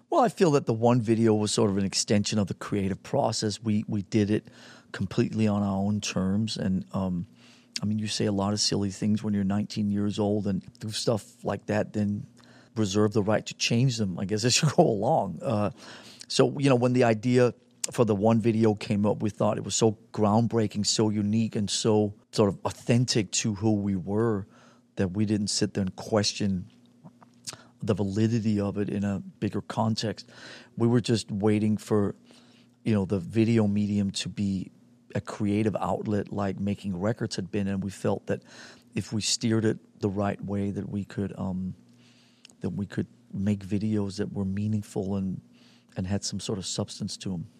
Well, I feel that the one video was sort of an extension of the creative process. We did it completely on our own terms, and I mean, you say a lot of silly things when you're 19 years old and do stuff like that, then reserve the right to change them, I guess, as you go along. So, you know, when the idea for the one video came up, we thought it was so groundbreaking, so unique, and so sort of authentic to who we were that we didn't sit there and question the validity of it in a bigger context. We were just waiting for, you know, the video medium to be a creative outlet like making records had been, and we felt that if we steered it the right way, that we could make videos that were meaningful and had some sort of substance to them.